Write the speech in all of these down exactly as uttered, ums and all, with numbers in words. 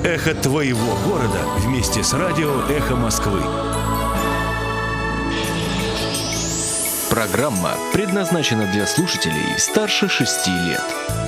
Эхо твоего города вместе с радио «Эхо Москвы». Программа предназначена для слушателей старше шести лет.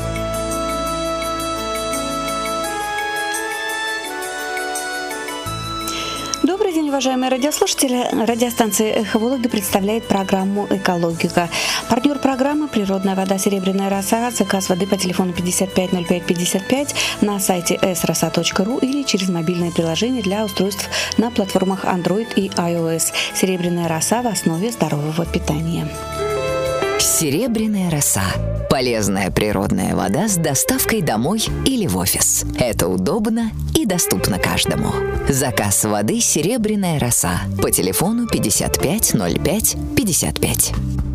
Добрый день, уважаемые радиослушатели. Радиостанция «Эхо Вологды» представляет программу «Экологика». Партнер программы «Природная вода Серебряная роса». Заказ воды по телефону пятьдесят пять ноль пять пятьдесят пять на сайте эс роса точка ру или через мобильное приложение для устройств на платформах Android и iOS. «Серебряная роса» в основе здорового питания. Серебряная роса. Полезная природная вода с доставкой домой или в офис. Это удобно и доступно каждому. Заказ воды «Серебряная роса» по телефону пятьдесят пять ноль пять пятьдесят пять.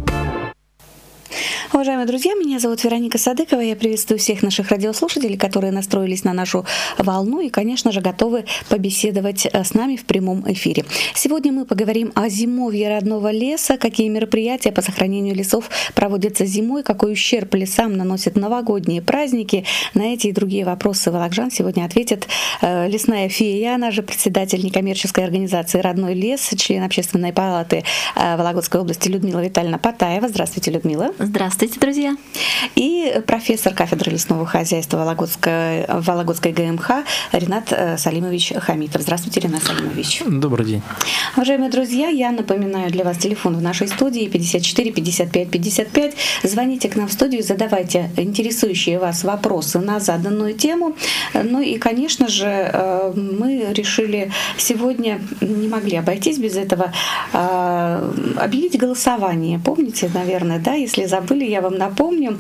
Уважаемые друзья, меня зовут Вероника Садыкова. Я приветствую всех наших радиослушателей, которые настроились на нашу волну и, конечно же, готовы побеседовать с нами в прямом эфире. Сегодня мы поговорим о зимовье родного леса, какие мероприятия по сохранению лесов проводятся зимой, какой ущерб лесам наносят новогодние праздники. На эти и другие вопросы волокжан сегодня ответит э, лесная фея, она же председатель некоммерческой организации «Родной лес», член Общественной палаты э, Вологодской области Людмила Витальевна Патаева. Здравствуйте, Людмила. Здравствуйте, друзья. И профессор кафедры лесного хозяйства Вологодской, Вологодской ГМХ Ринат Салимович Хамитов. Здравствуйте, Ринат Салимович. Добрый день. Уважаемые друзья, я напоминаю для вас телефон в нашей студии пятьдесят четыре пятьдесят пять пятьдесят пять. Звоните к нам в студию, задавайте интересующие вас вопросы на заданную тему. Ну и, конечно же, мы решили сегодня, не могли обойтись без этого, объявить голосование. Помните, наверное, да? Если забыли, я вам напомню.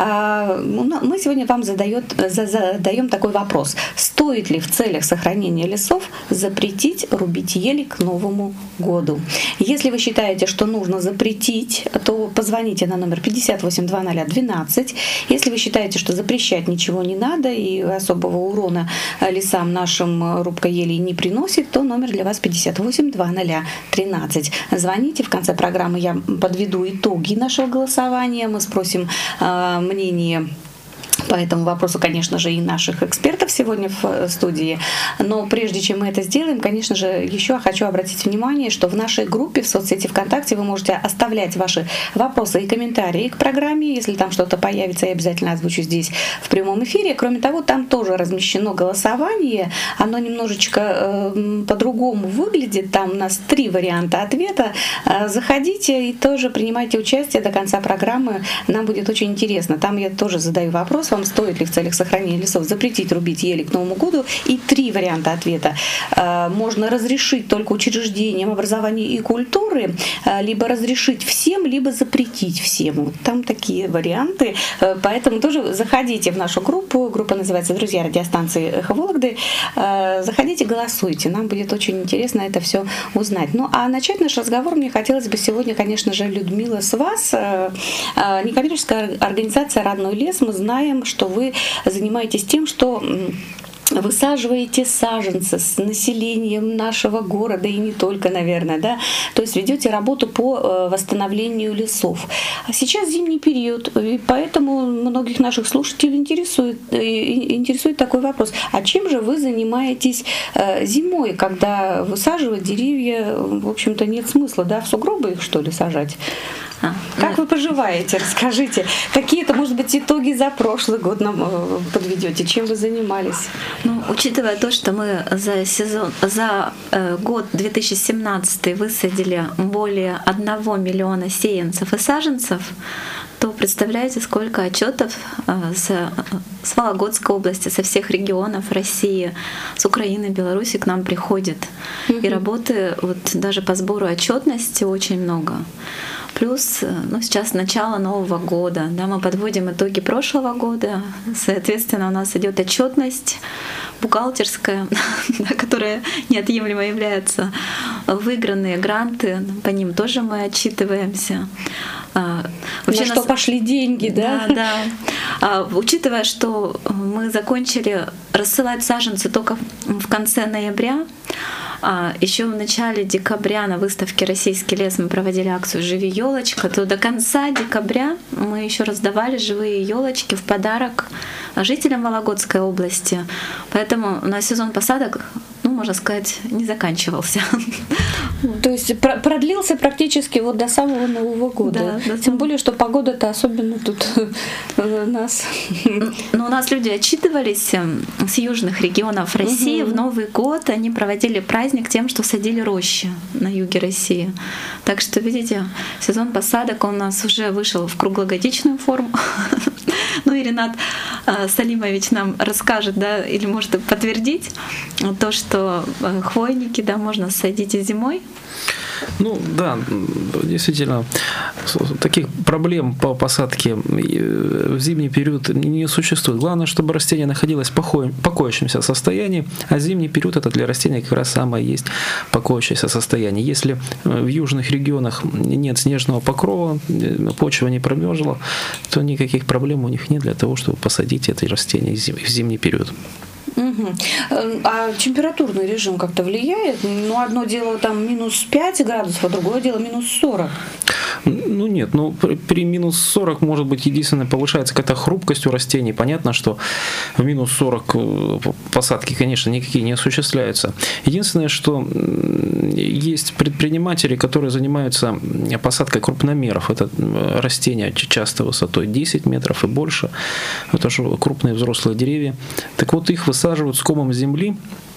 Мы сегодня вам задает, задаем такой вопрос. Стоит ли в целях сохранения лесов запретить рубить ели к Новому году? Если вы считаете, что нужно запретить, то позвоните на номер пятьдесят восемь двадцать двенадцать. Если вы считаете, что запрещать ничего не надо и особого урона лесам нашим рубка елей не приносит, то номер для вас пятьдесят восемь двадцать тринадцать. Звоните. В конце программы я подведу итоги нашего голосования. Мы спросим э, мнение по этому вопросу, конечно же, и наших экспертов сегодня в студии. Но прежде чем мы это сделаем, конечно же, еще хочу обратить внимание, что в нашей группе в соцсети ВКонтакте вы можете оставлять ваши вопросы и комментарии к программе. Если там что-то появится, я обязательно озвучу здесь в прямом эфире. Кроме того, там тоже размещено голосование. Оно немножечко э, по-другому выглядит. Там у нас три варианта ответа. Э, заходите и тоже принимайте участие до конца программы. Нам будет очень интересно. Там я тоже задаю вопрос вам, стоит ли в целях сохранения лесов запретить рубить ели к Новому году. И три варианта ответа. Можно разрешить только учреждениям образования и культуры, либо разрешить всем, либо запретить всем. Там такие варианты. Поэтому тоже заходите в нашу группу. Группа называется «Друзья радиостанции Эхо Вологды». Заходите, голосуйте. Нам будет очень интересно это все узнать. Ну а начать наш разговор мне хотелось бы сегодня, конечно же, Людмила, с вас. Некоммерческая организация «Родной лес». Мы знаем, что вы занимаетесь тем, что высаживаете саженцы с населением нашего города и не только, наверное, да, то есть ведете работу по восстановлению лесов. А сейчас зимний период, и поэтому многих наших слушателей интересует, интересует такой вопрос: а чем же вы занимаетесь зимой, когда высаживать деревья, в общем-то, нет смысла, да, в сугробы их, что ли, сажать? А, как нет. Вы поживаете? Расскажите. Какие-то, может быть, итоги за прошлый год нам подведете? Чем вы занимались? Ну, учитывая то, что мы за сезон, за э, год две тысячи семнадцатый высадили более одного миллиона сеянцев и саженцев, то представляете, сколько отчетов э, с, с Вологодской области, со всех регионов России, с Украины, Беларуси к нам приходит. Mm-hmm. И работы вот даже по сбору отчетности очень много. Плюс, ну, сейчас начало Нового года, да, мы подводим итоги прошлого года, соответственно, у нас идет отчетность бухгалтерская, которая неотъемлемо является, выигранные гранты, по ним тоже мы отчитываем. Вообще на что нас... пошли деньги, да? Да, да. Учитывая, что мы закончили рассылать саженцы только в конце ноября, еще в начале декабря на выставке «Российский лес» мы проводили акцию «Живи елочка», то до конца декабря мы еще раздавали живые елочки в подарок жителям Вологодской области. Поэтому у нас сезон посадок, ну, можно сказать, не заканчивался. То есть продлился практически вот до самого Нового года. Да, Тем более, что погода-то особенно тут нас. Но у нас люди отчитывались с южных регионов России. Угу. В Новый год они проводили праздник тем, что садили рощи на юге России. Так что, видите, сезон посадок у нас уже вышел в круглогодичную форму. Ну и Ренат Салимович нам расскажет, да, или может подтвердить то, что хвойники, да, можно садить и зимой. Ну да, действительно, таких проблем по посадке в зимний период не существует. Главное, чтобы растение находилось в покоящемся состоянии, а зимний период это для растения как раз самое есть покоящееся состояние. Если в южных регионах нет снежного покрова, почва не промерзла, то никаких проблем у них нет для того, чтобы посадить это растение в зимний период. Угу. А температурный режим как-то влияет? Ну, одно дело там минус пять градусов, а другое дело минус сорок. Ну нет, ну при, при минус сорок, может быть, единственное, повышается какая-то хрупкость у растений. Понятно, что в минус сорок посадки, конечно, никакие не осуществляются. Единственное, что есть предприниматели, которые занимаются посадкой крупномеров. Это растения часто высотой десять метров и больше. Это же крупные взрослые деревья. Так вот, их высаживают с комом земли.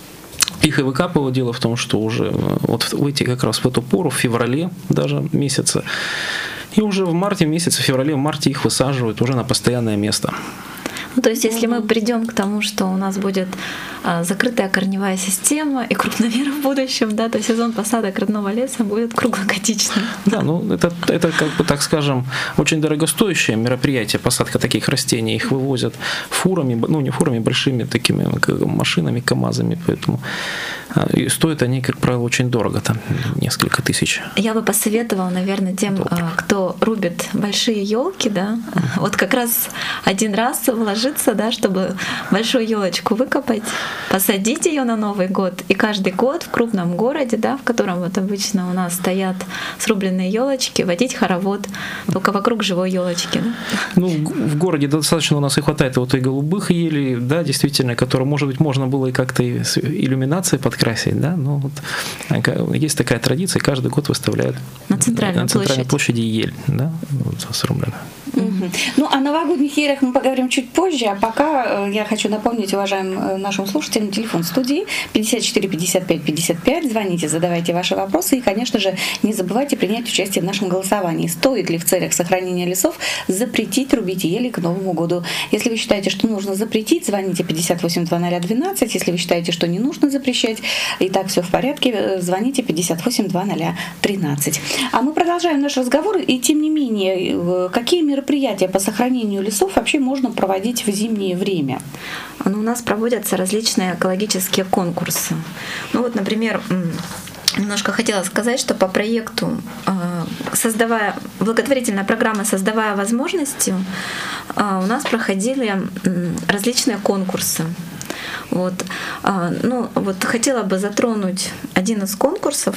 Их и выкапывают. Дело в том, что уже вот в эти, как раз в эту пору, в феврале даже месяца, и уже в марте месяце, в феврале, в марте их высаживают уже на постоянное место. Ну, то есть, если мы придем к тому, что у нас будет а, закрытая корневая система и крупномеры в будущем, да, то сезон посадок родного леса будет круглогодичным. Да, ну это, это, как бы, так скажем, очень дорогостоящее мероприятие, посадка таких растений. Их вывозят фурами, ну не фурами, большими такими машинами, КАМАЗами, поэтому и стоят они, как правило, очень дорого, там несколько тысяч. Я бы посоветовала, наверное, тем, долларов. Кто рубит большие елки, да, uh-huh. вот как раз один раз вложиться, да, чтобы большую елочку выкопать, посадить ее на Новый год, и каждый год в крупном городе, да, в котором вот обычно у нас стоят срубленные елочки, водить хоровод только вокруг живой елочки. Да? Ну, в городе достаточно у нас и хватает вот и голубых елей, да, действительно, которые, может быть, можно было и как-то и с иллюминацией подкрасить, да, но вот есть такая традиция, каждый год выставляют на центральной, на центральной площади. площади ель, да, вот, срублена. Угу. Ну, о новогодних елях мы поговорим чуть позже, а пока я хочу напомнить, уважаемым нашим слушателям, телефон студии пятьдесят четыре пятьдесят пять пятьдесят пять. Звоните, задавайте ваши вопросы и, конечно же, не забывайте принять участие в нашем голосовании. Стоит ли в целях сохранения лесов запретить рубить ели к Новому году? Если вы считаете, что нужно запретить, звоните пятьдесят восемь двадцать двенадцать. Если вы считаете, что не нужно запрещать, и так все в порядке, звоните пятьдесят восемь двадцать тринадцать. А мы продолжаем наш разговор, и тем не менее, какие мероприятия по сохранению лесов вообще можно проводить в зимнее время? Ну, у нас проводятся различные экологические конкурсы. Ну вот, например, немножко хотела сказать, что по проекту создавая благотворительная программа «Создавая возможности», у нас проходили различные конкурсы. Вот. Ну, вот хотела бы затронуть один из конкурсов.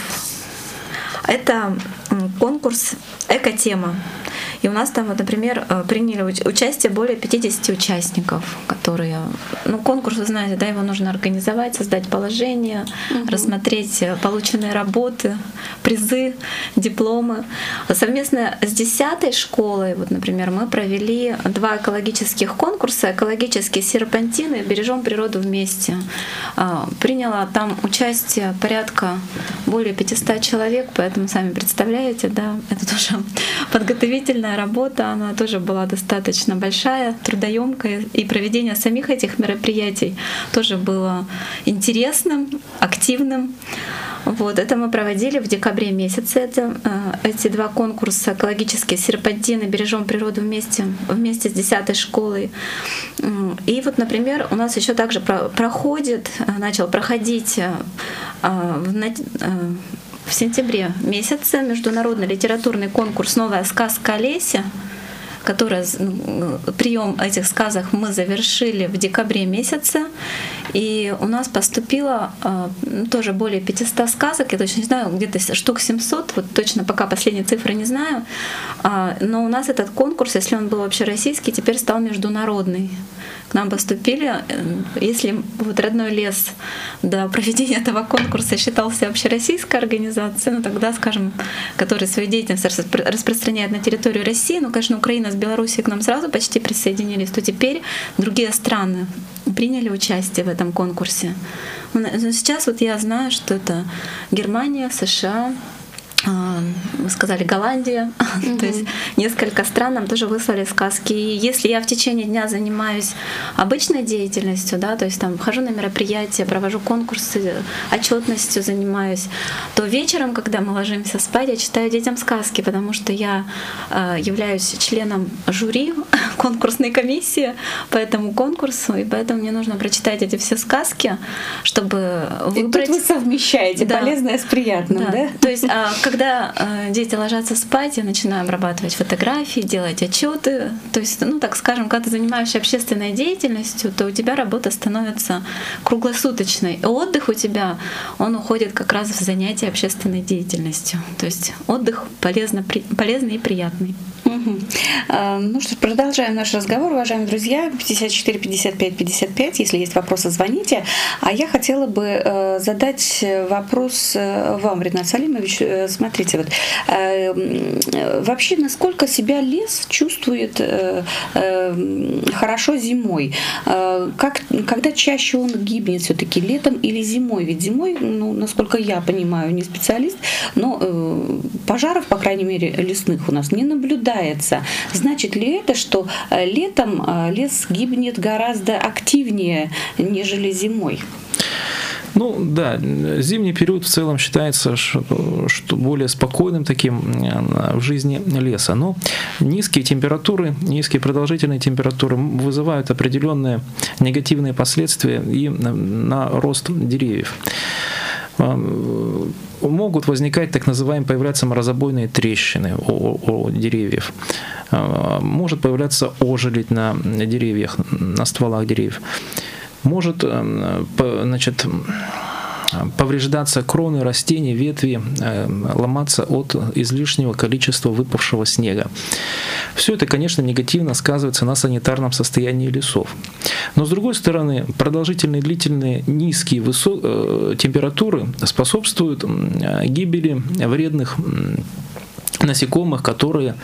Это конкурс «Экотема». И у нас там, вот, например, приняли участие более пятидесяти участников, которые... Ну, конкурс, вы знаете, да, его нужно организовать, создать положение, угу. рассмотреть полученные работы, призы, дипломы. Совместно с десятой школой, вот, например, мы провели два экологических конкурса: экологические серпантины, бережем природу вместе. Приняло там участие порядка более пятисот человек, поэтому сами представляете, да, это тоже подготовительная работа, она тоже была достаточно большая, трудоемкая, и проведение самих этих мероприятий тоже было интересным, активным. Вот, это мы проводили в декабре месяце. Это, эти два конкурса: экологические серпантины, бережем природу вместе, вместе с десятой школой. И вот, например, у нас еще также проходит, начал проходить в В сентябре месяце международный литературный конкурс «Новая сказка о лесе». которая, ну, прием этих сказок мы завершили в декабре месяце, и у нас поступило ну, тоже более пятисот сказок, я точно не знаю, где-то штук семьсот, вот точно пока последние цифры не знаю, но у нас этот конкурс, если он был общероссийский, теперь стал международный. К нам поступили, если вот родной лес до проведения этого конкурса считался общероссийской организацией, ну тогда, скажем, который свою деятельность распространяет на территорию России, ну, конечно, Украина с Белоруссией к нам сразу почти присоединились, то теперь другие страны приняли участие в этом конкурсе. Но сейчас вот я знаю, что это Германия, США, вы сказали, Голландия, mm-hmm. то есть несколько стран нам тоже выслали сказки. И если я в течение дня занимаюсь обычной деятельностью, да, то есть там хожу на мероприятия, провожу конкурсы, отчетностью занимаюсь, то вечером, когда мы ложимся спать, я читаю детям сказки, потому что я э, являюсь членом жюри конкурсной комиссии по этому конкурсу, и поэтому мне нужно прочитать эти все сказки, чтобы выбрать. И тут вы совмещаете да. полезное с приятным, да? да? То есть когда э, дети ложатся спать, я начинаю обрабатывать фотографии, делать отчеты. То есть, ну так скажем, когда ты занимаешься общественной деятельностью, то у тебя работа становится круглосуточной. И отдых у тебя, он уходит как раз в занятие общественной деятельностью. То есть отдых полезно, при, полезный и приятный. Угу. Ну что ж, продолжаем наш разговор, уважаемые друзья. пятьдесят четыре пятьдесят пять пятьдесят пять. Если есть вопросы, звоните. А я хотела бы задать вопрос вам, Ренат Салимович. Смотрите, вот вообще, насколько себя лес чувствует хорошо зимой? Как, когда чаще он гибнет все-таки, летом или зимой? Ведь зимой, ну, насколько я понимаю, не специалист, но пожаров, по крайней мере, лесных у нас не наблюдается. Значит ли это, что летом лес гибнет гораздо активнее, нежели зимой? Ну да, зимний период в целом считается что, что более спокойным таким в жизни леса. Но низкие температуры, низкие продолжительные температуры вызывают определенные негативные последствия и на рост деревьев. Могут возникать так называемые, появляться морозобойные трещины у, у деревьев. Может появляться ожеледь на деревьях, на стволах деревьев. Может, значит, повреждаться кроны растений, ветви, ломаться от излишнего количества выпавшего снега. Все это, конечно, негативно сказывается на санитарном состоянии лесов. Но, с другой стороны, продолжительные, длительные, низкие высо- температуры способствуют гибели вредных насекомых, которые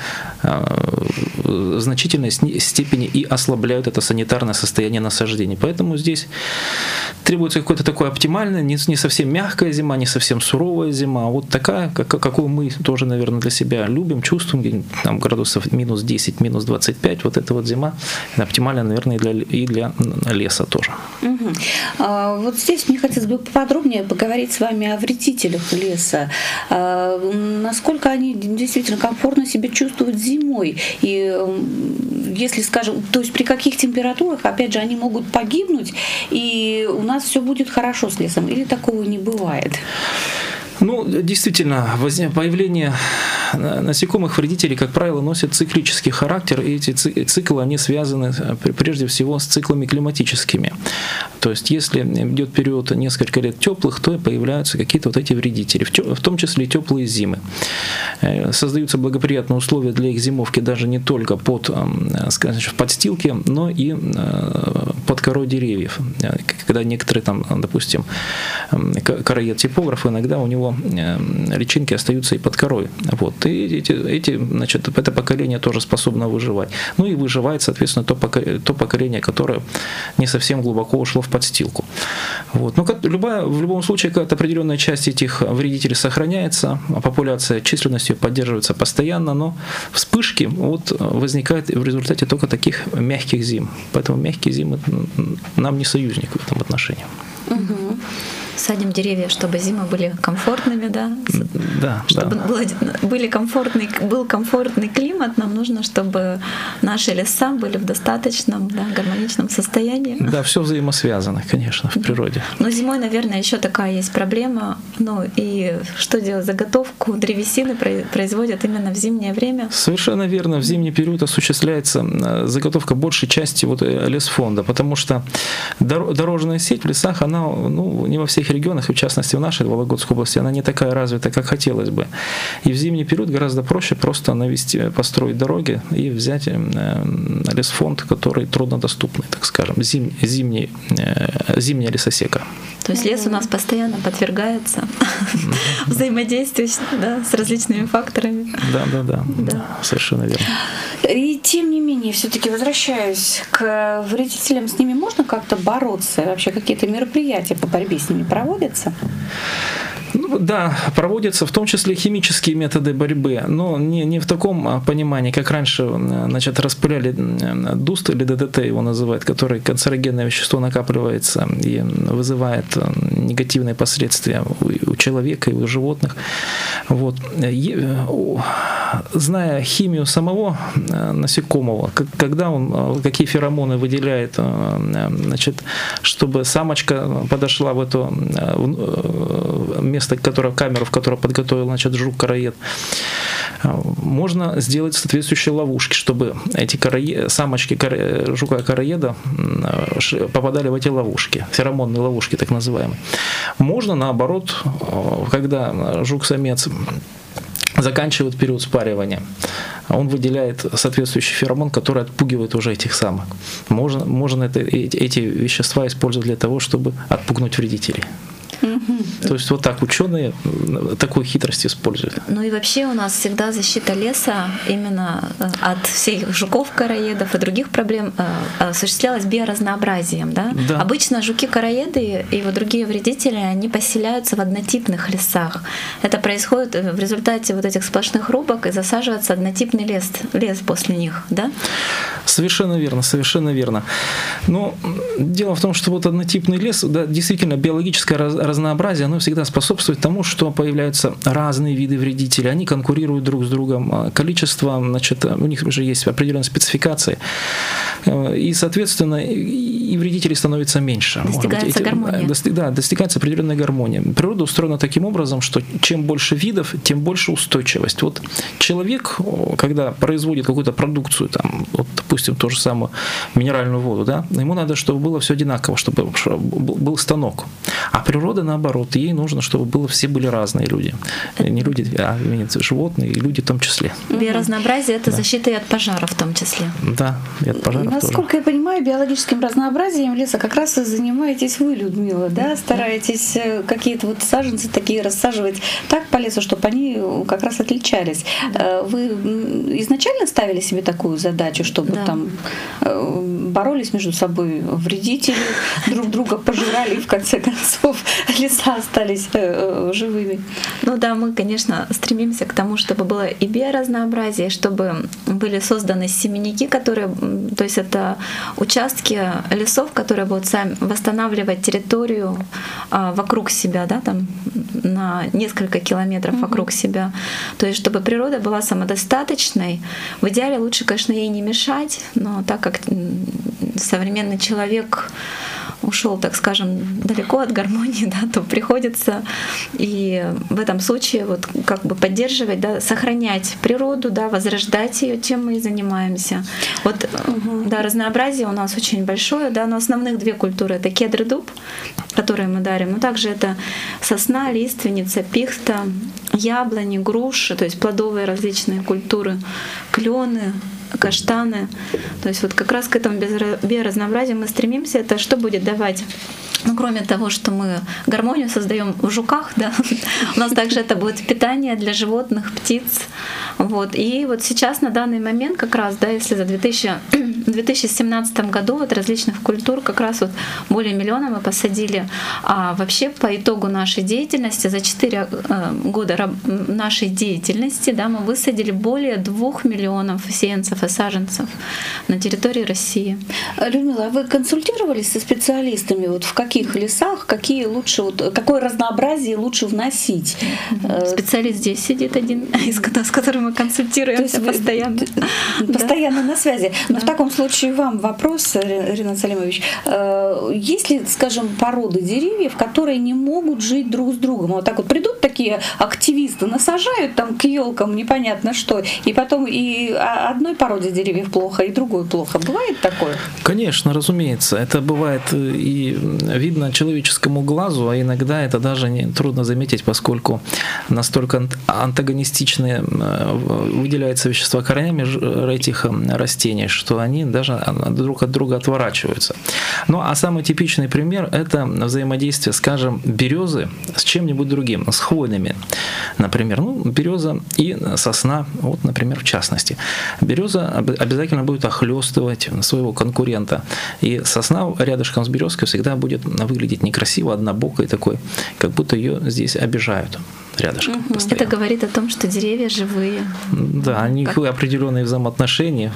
в значительной степени и ослабляют это санитарное состояние насаждений. Поэтому здесь требуется какое-то такое оптимальное, не, не совсем мягкая зима, не совсем суровая зима, а вот такая, как, какую мы тоже, наверное, для себя любим, чувствуем, там градусов минус десять, минус двадцать пять, вот эта вот зима оптимальна, наверное, и для, и для леса тоже. Угу. А, вот здесь мне хотелось бы поподробнее поговорить с вами о вредителях леса. А, насколько они действительно комфортно себя чувствуют зимой. И если, скажем, то есть при каких температурах, опять же, они могут погибнуть, и у нас все будет хорошо с лесом, или такого не бывает? Ну, действительно, появление насекомых вредителей, как правило, носят циклический характер, и эти циклы, они связаны прежде всего с циклами климатическими. То есть, если идет период несколько лет теплых, то появляются какие-то вот эти вредители, в том числе и теплые зимы. Создаются благоприятные условия для их зимовки даже не только под, скажем, в подстилке, но и под корой деревьев. Когда некоторые там, допустим, короед-типограф, иногда у него личинки остаются и под корой. Вот. И эти, эти, значит, это поколение тоже способно выживать. Ну и выживает, соответственно, то поколение, то поколение, которое не совсем глубоко ушло в подстилку. Вот. Но любая, в любом случае, какая-то определенная часть этих вредителей сохраняется, а популяция численностью поддерживается постоянно, но вспышки вот возникают в результате только таких мягких зим. Поэтому мягкие зимы нам не союзник в этом отношении. Угу. Садим деревья, чтобы зимы были комфортными, да? Да, чтобы да. Было, были комфортный, был комфортный климат, нам нужно, чтобы наши леса были в достаточном, да, гармоничном состоянии. Да, все взаимосвязано, конечно, в природе. Но зимой, наверное, еще такая есть проблема. Ну и что делать? Заготовку древесины производят именно в зимнее время. Совершенно верно. В зимний период осуществляется заготовка большей части вот лесфонда, потому что дорожная сеть в лесах, она, ну, не во всех регионах, и в частности в нашей Вологодской области, она не такая развита, как хотелось бы. И в зимний период гораздо проще просто навести, построить дороги и взять лесфонд, который труднодоступный, так скажем, зим, зимний, зимняя лесосека. То есть лес у нас постоянно подвергается взаимодействию, да, с различными факторами. Да, да, да, да, совершенно верно. И тем не менее, все-таки возвращаюсь к вредителям, с ними можно как-то бороться? Вообще какие-то мероприятия по борьбе с ними проводятся? Ну, да, проводятся в том числе химические методы борьбы, но не, не в таком понимании, как раньше, значит, распыляли дуст или ДДТ его называют, который канцерогенное вещество накапливается и вызывает негативные последствия у, у человека и у животных. Вот. Зная химию самого насекомого, когда он какие феромоны выделяет, значит, чтобы самочка подошла в это место, которое, камеру, в которой подготовил, значит, жук-короед, можно сделать соответствующие ловушки, чтобы эти короед, самочки жука-короеда попадали в эти ловушки, феромонные ловушки так называемые. Можно наоборот, когда жук-самец заканчивает период спаривания, он выделяет соответствующий феромон, который отпугивает уже этих самок. Можно, можно это, эти вещества использовать для того, чтобы отпугнуть вредителей. То есть вот так ученые такую хитрость используют. Ну и вообще у нас всегда защита леса именно от всех жуков-короедов и других проблем осуществлялась биоразнообразием. Да? Да. Обычно жуки-короеды и вот другие вредители, они поселяются в однотипных лесах. Это происходит в результате вот этих сплошных рубок, и засаживается однотипный лес, лес после них. Да? Совершенно верно, совершенно верно. Но дело в том, что вот однотипный лес, да, действительно биологическое разнообразие, оно всегда способствует тому, что появляются разные виды вредителей, они конкурируют друг с другом, количество, значит, у них уже есть определенные спецификации, и, соответственно, и вредителей становится меньше. Достигается гармония. Достиг, да, достигается определенная гармония. Природа устроена таким образом, что чем больше видов, тем больше устойчивость. Вот человек, когда производит какую-то продукцию, там, вот, допустим, ту же самую минеральную воду, да, ему надо, чтобы было все одинаково, чтобы был станок. А природа, наоборот, ей нужно, чтобы было, все были разные люди. Не люди, а животные, и люди в том числе. Биоразнообразие — это да. защита и от пожара в том числе. Да, и от пожаров тоже. Насколько я понимаю, биологическим разнообразием леса как раз и занимаетесь вы, Людмила, да? Стараетесь какие-то вот саженцы такие рассаживать так по лесу, чтобы они как раз отличались. Вы изначально ставили себе такую задачу, чтобы да. там боролись между собой вредители, друг друга пожирали, и в конце концов леса остались живыми? Ну да, мы, конечно, стремимся к тому, чтобы было и биоразнообразие, чтобы были созданы семенники, которые, то есть это участки лесов, которые будут сами восстанавливать территорию а, вокруг себя, да, там на несколько километров mm-hmm. вокруг себя. То есть чтобы природа была самодостаточной. В идеале лучше, конечно, ей не мешать, но так как современный человек ушел, так скажем, далеко от гармонии, да, то приходится и в этом случае вот как бы поддерживать, да, сохранять природу, да, возрождать ее, чем мы и занимаемся. Вот угу. да, разнообразие у нас очень большое, да, но основных две культуры — это кедр и дуб, которые мы дарим, но также это сосна, лиственница, пихта, яблони, груши, то есть плодовые различные культуры, клены, каштаны. То есть вот как раз к этому биоразнообразию мы стремимся. Это что будет давать? Ну, кроме того, что мы гармонию создаем в жуках, да, у нас также это будет питание для животных, птиц, Вот. И вот сейчас на данный момент как раз, да, если за две тысячи семнадцатом году вот различных культур как раз вот более миллиона мы посадили. А вообще по итогу нашей деятельности, за четыре года нашей деятельности, да, мы высадили более двух миллионов сеянцев и саженцев на территории России. Людмила, а вы консультировались со специалистами, вот в каких лесах, какие лучше, вот, какое разнообразие лучше вносить? Специалист здесь сидит один, с которым мы консультируемся постоянно. Постоянно на связи. Но да. В таком случае вам вопрос, Ринат Салимович. Есть ли, скажем, породы деревьев, которые не могут жить друг с другом? Вот так вот придут такие активисты, насажают там к елкам непонятно что, и потом и одной породе деревьев плохо, и другой плохо. Бывает такое? Конечно, разумеется. Это бывает и видно человеческому глазу, а иногда это даже не трудно заметить, поскольку настолько антагонистичные выделяются вещества корнями этих растений, что они даже друг от друга отворачиваются. Ну а самый типичный пример — это взаимодействие, скажем, березы с чем-нибудь другим, с хвойными. Например, ну, береза и сосна, вот, например, в частности. Береза обязательно будет охлестывать своего конкурента. И сосна рядышком с березкой всегда будет выглядеть некрасиво, однобокой такой, как будто ее здесь обижают рядышком. Угу. Это говорит о том, что деревья живые. Да, у них определенные взаимоотношения,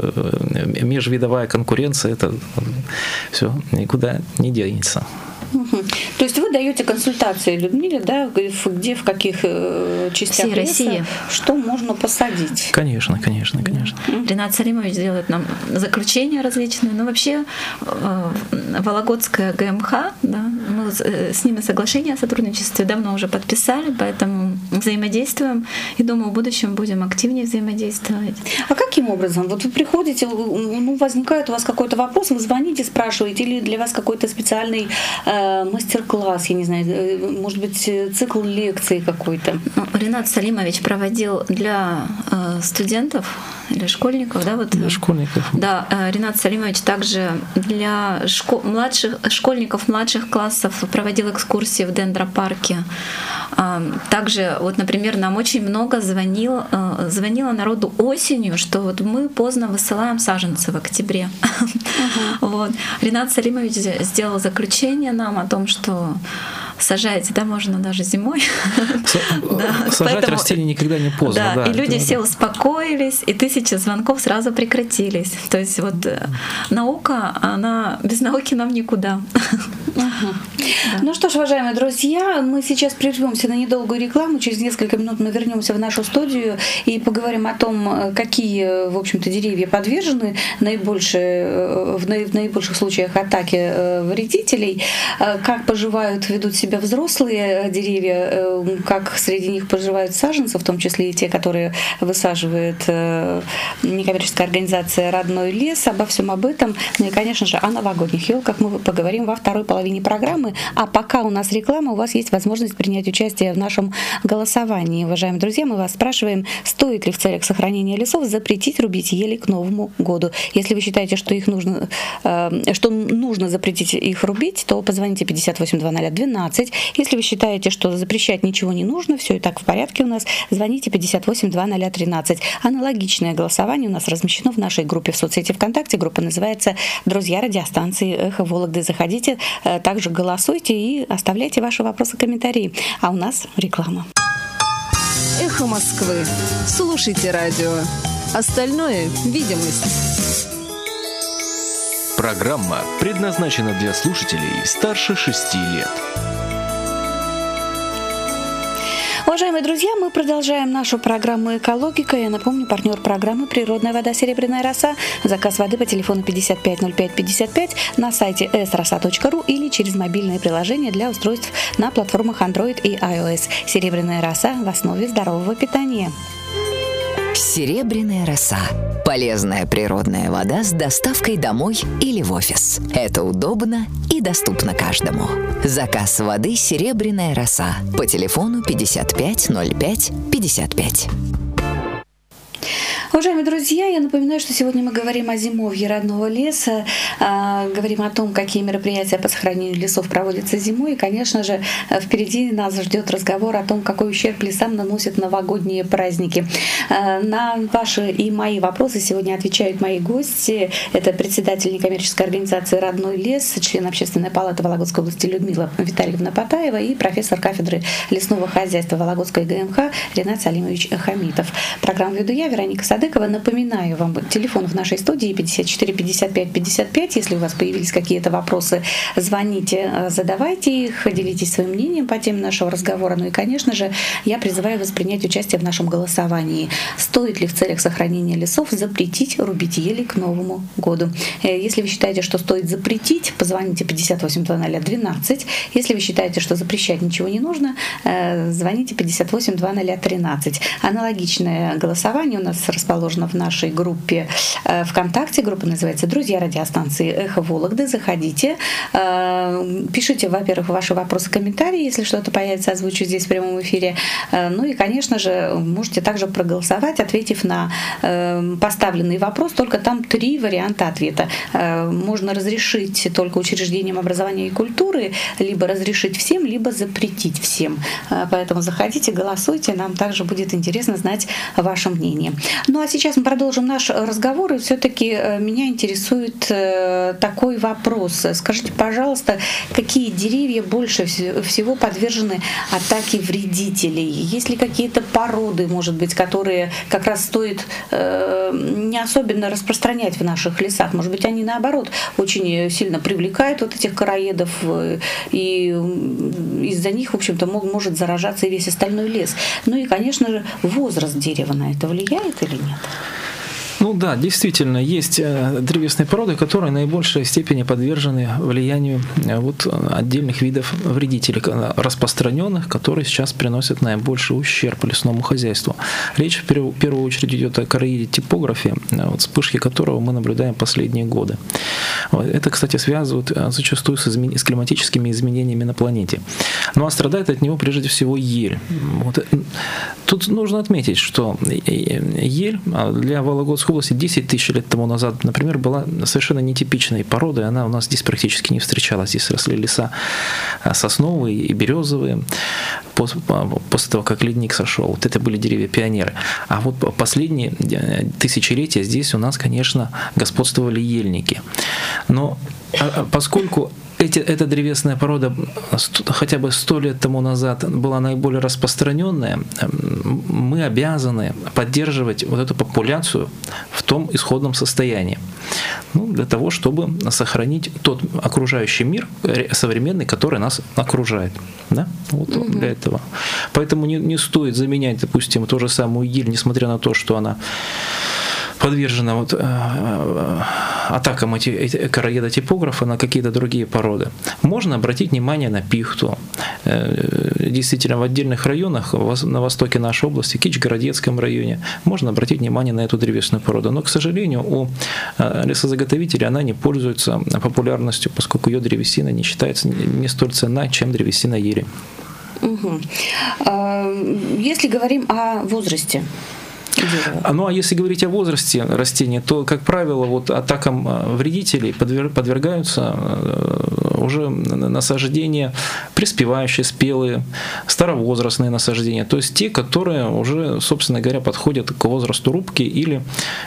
межвидовая конкуренция, это все никуда не денется. Угу. То есть вы даете консультации Людмиле, да, где, в каких э, частях Всей леса, России. Что можно посадить? Конечно, конечно, конечно. Ринат Салимович делает нам заключения различные. Но вообще э, Вологодская ГМХ, да, мы с ними соглашение о сотрудничестве давно уже подписали, поэтому взаимодействуем и, думаю, в будущем будем активнее взаимодействовать. А каким образом? Вот вы приходите, ну, возникает у вас какой-то вопрос, вы звоните, спрашиваете, или для вас какой-то специальный э, мастер-класс, я не знаю, может быть, цикл лекций какой-то? Ну, Ринат Салимович проводил для э, студентов или школьников, да, вот. Для школьников. Да, э, Ринат Салимович также для шко- младших школьников младших классов проводил экскурсии в дендропарке. Э, также, вот, например, нам очень много звонил, э, звонило народу осенью, что вот мы поздно высылаем саженцы в октябре. Uh-huh. Вот. Ринат Салимович сделал заключение нам о том, что сажать, да, можно даже зимой. Да, сажать поэтому, растения никогда не поздно. Да, Да, и люди это, все да. успокоились, и тысячи звонков сразу прекратились. То есть вот наука, она без науки нам никуда. Угу. Да. Ну что ж, уважаемые друзья, мы сейчас прервемся на недолгую рекламу. Через несколько минут мы вернемся в нашу студию и поговорим о том, какие, в общем-то, деревья подвержены наибольше, в наибольших случаях атаки вредителей, как поживают, ведут себя взрослые деревья, как среди них поживают саженцы, в том числе и те, которые высаживает некоммерческая организация «Родной лес». Обо всем об этом, ну и, конечно же, о новогодних елках мы поговорим во второй половине программы. А пока у нас реклама, у вас есть возможность принять участие в нашем голосовании. Уважаемые друзья, мы вас спрашиваем, стоит ли в целях сохранения лесов запретить рубить ели к Новому году. Если вы считаете, что их нужно, что нужно запретить их рубить, то позвоните пятьдесят восемь двадцать двенадцать. Если вы считаете, что запрещать ничего не нужно, все и так в порядке у нас, звоните пятьдесят восемь двадцать тринадцать. Аналогичное голосование у нас размещено в нашей группе в соцсети ВКонтакте. Группа называется «Друзья радиостанции Эхо Вологды». Заходите, также голосуйте и оставляйте ваши вопросы, комментарии. А у нас реклама. Эхо Москвы. Слушайте радио. Остальное — видимость. Программа предназначена для слушателей старше шести лет. Уважаемые друзья, мы продолжаем нашу программу «Экологика». Я напомню, партнер программы «Природная вода Серебряная роса». Заказ воды по телефону пятьдесят пять ноль пять пятьдесят пять на сайте эс роса точка ру или через мобильное приложение для устройств на платформах Android и iOS. «Серебряная роса» в основе здорового питания. Серебряная роса. Полезная природная вода с доставкой домой или в офис. Это удобно и доступно каждому. Заказ воды «Серебряная роса» по телефону пятьдесят пять ноль пять пятьдесят пять. Уважаемые друзья, я напоминаю, что сегодня мы говорим о зимовье родного леса, говорим о том, какие мероприятия по сохранению лесов проводятся зимой, и, конечно же, впереди нас ждет разговор о том, какой ущерб лесам наносят новогодние праздники. На ваши и мои вопросы сегодня отвечают мои гости. Это председатель некоммерческой организации «Родной лес», член Общественной палаты Вологодской области Людмила Витальевна Потаева и профессор кафедры лесного хозяйства Вологодской ГМХ Ренат Салимович Хамитов. Программу веду я, Вероника Садыкова. Напоминаю вам, телефон в нашей студии пятьдесят четыре пятьдесят пять пятьдесят пять. Если у вас появились какие-то вопросы, звоните, задавайте их, делитесь своим мнением по теме нашего разговора. Ну и, конечно же, я призываю вас принять участие в нашем голосовании. Стоит ли в целях сохранения лесов запретить рубить ели к Новому году? Если вы считаете, что стоит запретить, позвоните пятьдесят восемь двадцать двенадцать. Если вы считаете, что запрещать ничего не нужно, звоните пятьдесят восемь двадцать тринадцать. Аналогичное голосование у нас расположено в нашей группе ВКонтакте. Группа называется «Друзья радиостанции Эхо Вологды». Заходите, пишите, во-первых, ваши вопросы, комментарии, если что-то появится, озвучу здесь в прямом эфире. Ну и, конечно же, можете также проголосовать, ответив на поставленный вопрос. Только там три варианта ответа. Можно разрешить только учреждениям образования и культуры, либо разрешить всем, либо запретить всем. Поэтому заходите, голосуйте, нам также будет интересно знать ваше мнение. Ну а сейчас мы продолжим наш разговор, и все-таки меня интересует такой вопрос. Скажите, пожалуйста, какие деревья больше всего подвержены атаке вредителей? Есть ли какие-то породы, может быть, которые как раз стоит не особенно распространять в наших лесах? Может быть, они, наоборот, очень сильно привлекают вот этих короедов, и из-за них, в общем-то, может заражаться и весь остальной лес. Ну и, конечно же, возраст дерева на это влияет или нет? Ну да, действительно, есть древесные породы, которые в наибольшей степени подвержены влиянию вот отдельных видов вредителей, распространенных, которые сейчас приносят наибольший ущерб лесному хозяйству. Речь в первую очередь идет о короиде типографии, вот вспышки которого мы наблюдаем последние годы. Это, кстати, связывают зачастую с, измен... с климатическими изменениями на планете. Ну а страдает от него прежде всего ель. Вот. Тут нужно отметить, что ель для Вологодской области десять тысяч лет тому назад, например, была совершенно нетипичной породой, она у нас здесь практически не встречалась. Здесь росли леса сосновые и березовые после, после того, как ледник сошел. Вот это были деревья-пионеры. А вот последние тысячелетия здесь у нас, конечно, господствовали ельники. Но поскольку Эти, эта древесная порода хотя бы сто лет тому назад была наиболее распространенная, мы обязаны поддерживать вот эту популяцию в том исходном состоянии. Ну, для того, чтобы сохранить тот окружающий мир современный, который нас окружает. Да? Вот mm-hmm. для этого. Поэтому не, не стоит заменять, допустим, ту же самую ель, несмотря на то, что она подвержена вот, э, атакам эти, короеда типографа на какие-то другие породы. Можно обратить внимание на пихту. Э, действительно, в отдельных районах, на востоке нашей области, Кичгородецком районе, можно обратить внимание на эту древесную породу. Но, к сожалению, у э, лесозаготовителей она не пользуется популярностью, поскольку ее древесина не считается не столь ценна, чем древесина ели. Угу. Если говорим о возрасте дерева. Ну а если говорить о возрасте растения, то, как правило, вот атакам вредителей подвергаются уже насаждения приспевающие, спелые, старовозрастные насаждения, то есть те, которые уже, собственно говоря, подходят к возрасту рубки или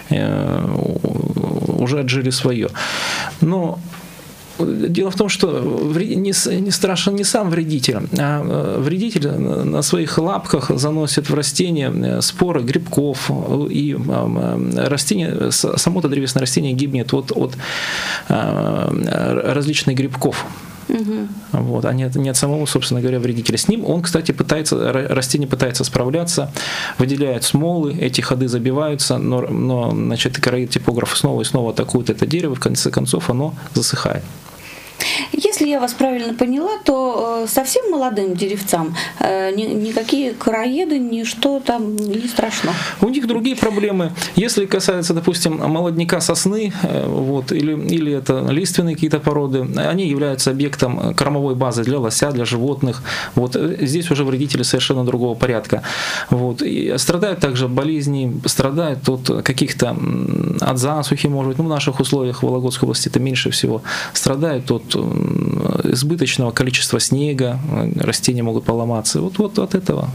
уже отжили свое. Но дело в том, что не страшен не сам вредитель, а вредитель на своих лапках заносит в растение споры грибков, и растение, само-то древесное растение гибнет от, от различных грибков. Угу. Вот, а не от, не от самого, собственно говоря, вредителя. С ним он, кстати, пытается, растение пытается справляться, выделяет смолы, эти ходы забиваются, но, но значит, короид типограф снова и снова атакует это дерево, в конце концов оно засыхает. Если если я вас правильно поняла, то совсем молодым деревцам никакие короеды, ничто там не страшно. У них другие проблемы. Если касается, допустим, молодняка сосны, вот, или, или это лиственные какие-то породы, они являются объектом кормовой базы для лося, для животных. Вот, здесь уже вредители совершенно другого порядка. Вот, и страдают также болезни, страдают от каких-то, от засухи, может быть, ну, в наших условиях в Вологодской области это меньше всего, страдают от избыточного количества снега, растения могут поломаться. Вот, вот от этого.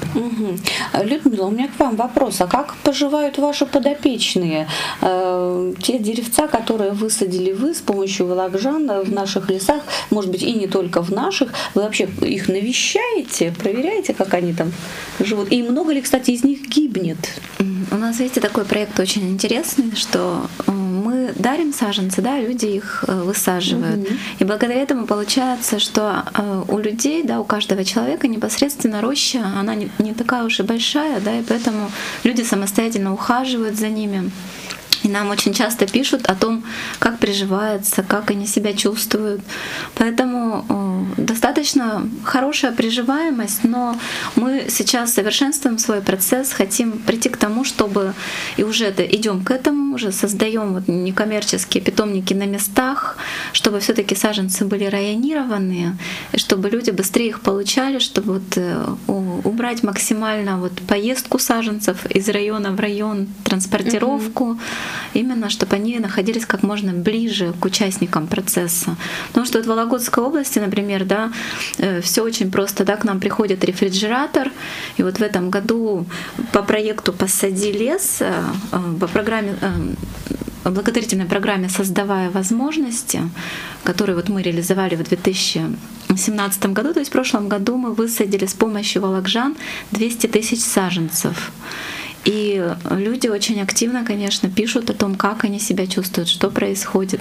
Угу. Людмила, у меня к вам вопрос. А как поживают ваши подопечные? Э, те деревца, которые высадили вы с помощью вологжан в наших лесах, может быть, и не только в наших, вы вообще их навещаете, проверяете, как они там живут? И много ли, кстати, из них гибнет? У нас, видите, такой проект очень интересный, что мы дарим саженцы, да, люди их высаживают. Mm-hmm. И благодаря этому получается, что у людей, да, у каждого человека непосредственно роща, она не, не такая уж и большая, да, и поэтому люди самостоятельно ухаживают за ними. И нам очень часто пишут о том, как приживается, как они себя чувствуют. Поэтому э, достаточно хорошая приживаемость, но мы сейчас совершенствуем свой процесс, хотим прийти к тому, чтобы, и уже это, идем к этому, уже создаем вот некоммерческие питомники на местах, чтобы все-таки саженцы были районированные, и чтобы люди быстрее их получали, чтобы вот, э, убрать максимально вот, поездку саженцев из района в район, транспортировку. Mm-hmm. Именно, чтобы они находились как можно ближе к участникам процесса. Потому что вот в Вологодской области, например, да, все очень просто, да, к нам приходит рефрижератор, и вот в этом году по проекту «Посади лес», по программе, благотворительной программе «Создавая возможности», которую вот мы реализовали в две тысячи семнадцатом году, то есть в прошлом году мы высадили с помощью вологжан двести тысяч саженцев. И люди очень активно, конечно, пишут о том, как они себя чувствуют, что происходит,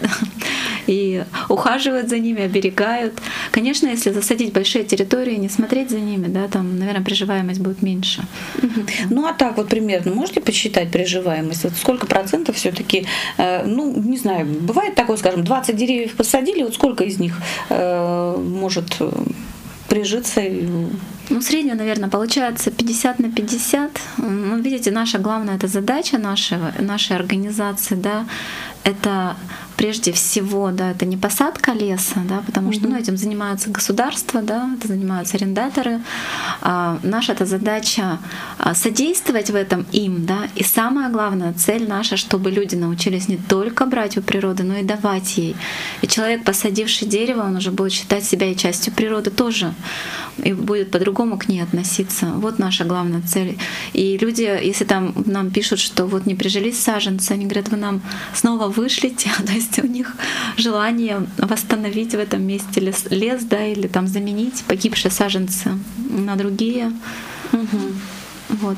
и ухаживают за ними, оберегают. Конечно, если засадить большие территории, не смотреть за ними, да, там, наверное, приживаемость будет меньше. Ну а так вот примерно можете посчитать приживаемость? Вот сколько процентов все-таки, э, ну не знаю, бывает такое, скажем, двадцать деревьев посадили, вот сколько из них э, может прижиться? Ну, среднего, наверное, получается пятьдесят на пятьдесят. Ну, видите, наша главная эта задача нашего, нашей организации, да, это прежде всего, да, это не посадка леса, да, потому mm-hmm. что ну, этим занимаются государства, да, это занимаются арендаторы. А наша эта задача содействовать в этом им, да, и самая главная цель наша, чтобы люди научились не только брать у природы, но и давать ей. И человек, посадивший дерево, он уже будет считать себя и частью природы тоже, и будет по-другому к ней относиться. Вот наша главная цель. И люди, если там нам пишут, что вот не прижились саженцы, они говорят, вы нам снова вышлите, то есть у них желание восстановить в этом месте лес, лес, да, или там заменить погибшие саженцы на другие. Угу. Вот.